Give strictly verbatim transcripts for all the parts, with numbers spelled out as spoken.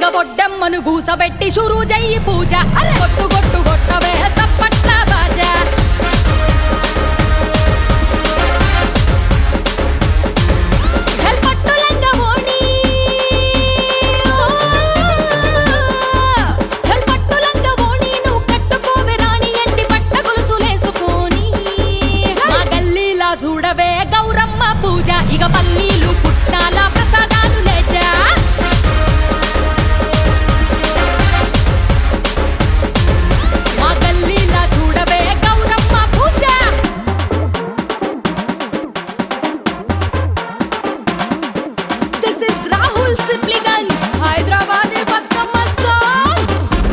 బొడ్డమ్మను గూసబెట్టి షురు జయ్యి పూజ గొట్టు గొట్టు గొట్టవే సప్పట్ల బాజా చల్పట్టు లంగవోణి చల్పట్టు లంగవోణి నువ్వు కట్టుకోవే రాణి ఎండి పట్ట గొలుసులేసుకొని మా గల్లీలా చూడవే గౌరమ్మ పూజ ఇక పల్లీలు పుట్టాల ప్రసాదాలు లేచా మా గల్లీలా చూడవే గౌరమ్మ పూజ this is Rahul Sipligunj Hyderabad Bathukamma song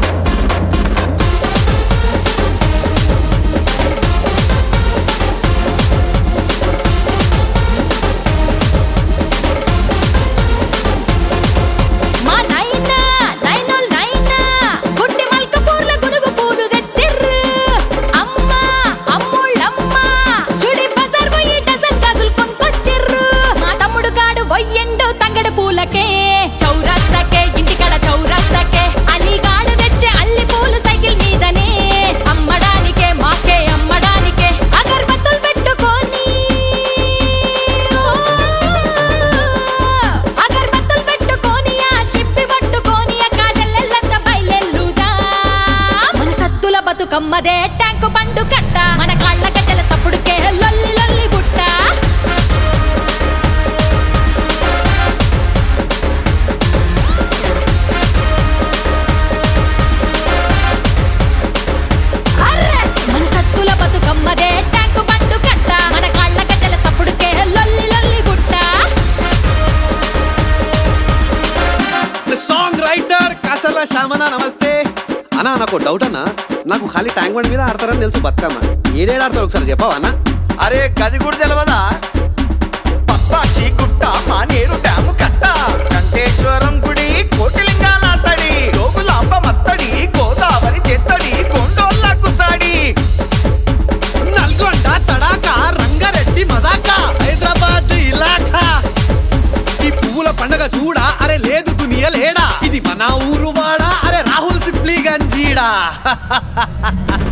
మా నైనా నైనోల్ నైనా గుడ్డి మల్కపూర్ల గునుగు పూలు తెచ్చిర్రు అమ్మ అమ్ముళ్ళమ్మ చుడి బజార్ పోయి డజన్ గాజులు కొనుకొచ్చిర్రు మా తమ్ముడు గాడు వయ్యండు తంగడి పూలకే చౌరస్తకే ఇంటికాడ చౌరస్తకే అలీగాడు తెచ్చే అల్లి పూలు సైకిల్ మీదనే అమ్మడానికే మాకే అమ్మడానికే అగర్బత్తులు పెట్టుకొని అగర్బత్తులు పెట్టుకొని ఆ షిప్పి పట్టుకొని ఆ కాజల్లెల్లంతా బయలెల్లుదా మన సత్తుల బతుకమ్మదే ట్యాంకు పండు కట్ట మన కాళ్ళ గజ్జల సప్పుడుకే లొల్లి లొల్లి బుట్ట అర్రే మన సత్తుల బతుకమ్మదే ట్యాంకు పండు కట్ట మన కాళ్ళ గజ్జల సప్పుడుకే లొల్లి లొల్లి బుట్ట సాంగ్ రైటర్ కాసర్ల శ్యామన్న నమస్తే అన్నా నాకు డౌట్ అన్నా నాకు ఖాళీ ట్యాంక్ బండ్ మీద ఆడతారని తెలుసు బతుకమ్మ ఏడేడు ఆడతారు ఒకసారి చెప్పవా అన్న అరే గది కూడా తెలవదా పప్పాచి గుట్ట మానేరు డ్యాము కట్ట కంటేశ్వరం గుడి కోటిలింగాల తడి లోగులాంబ మత్తడి గోదావరి తెత్తడి కొండోళ్ళ కుసాడి నల్గొండ తడాక రంగారెడ్డి మజాక హైదరాబాద్ ఇలాఖా ఈ పువ్వుల పండగ చూడా అరే లేదు దునియ లేడా ఇది మన ఊరు వాడా అరే రాహుల్ సిప్లిగంజీడా